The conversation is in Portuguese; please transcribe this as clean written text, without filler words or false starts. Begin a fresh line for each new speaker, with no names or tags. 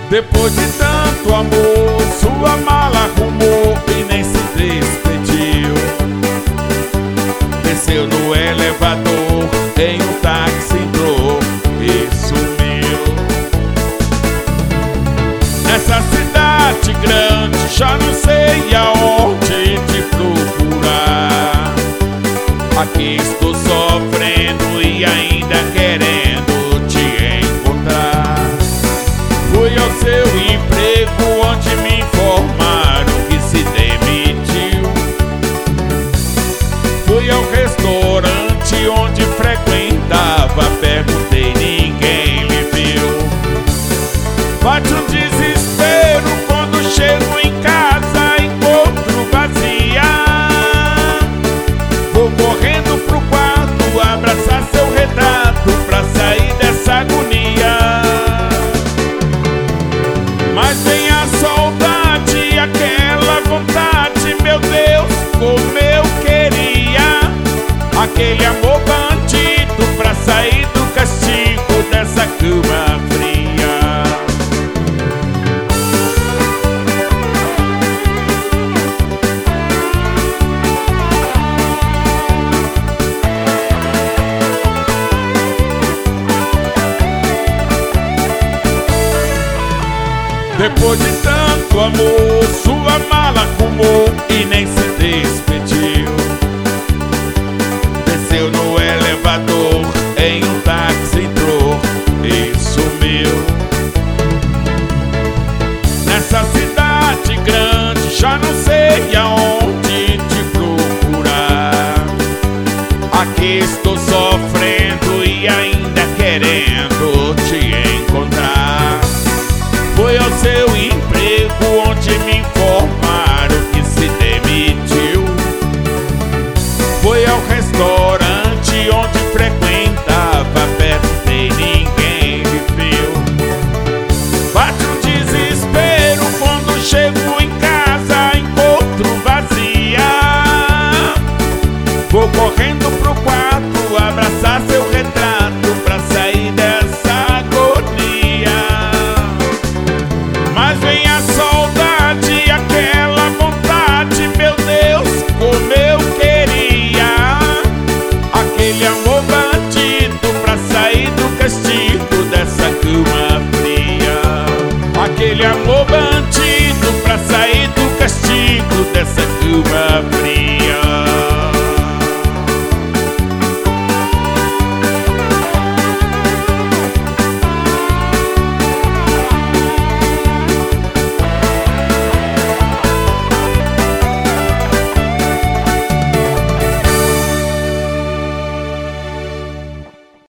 Depois de tanto amor, sua mala arrumou e nem se despediu. Desceu no elevador, em um táxi entrou e sumiu. Nessa cidade grande, já não sei aonde te procurar. Aqui estou sofrendo e ainda querendo te encontrar. Fui ao seu emprego onde me informaram que se demitiu. Fui ao restaurante onde frequentava, perguntei, ninguém lhe viu. Bate um desespero quando chego em casa, encontro vazia. Vou correndo pro quarto, abraçar seu retrato pra sair dessa agonia. Mas vem a saudade, aquela vontade, meu Deus, como eu queria. Aquele amor bandido pra sair do castigo dessa cama fria. Depois de tanto amor, sua mala arrumou e nem se despediu. Desceu no elevador, em um táxi entrou e sumiu. Nessa cidade grande, já não sei aonde te procurar. Aqui estou sofrendo e ainda querendo te encontrar. Fui ao seu emprego onde me informaram que se demitiu. Fui ao restaurante onde frequentava, perguntei, ninguém me viu. Bate um desespero quando chego em casa, encontro vazia. Vou correndo pro quarto, abraçar seu retrato pra sair dessa agonia. Mas vem a saudade, aquela vontade, meu Deus, como eu queria. Aquele amor bandido pra sair do castigo dessa cama fria. Aquele amor bandido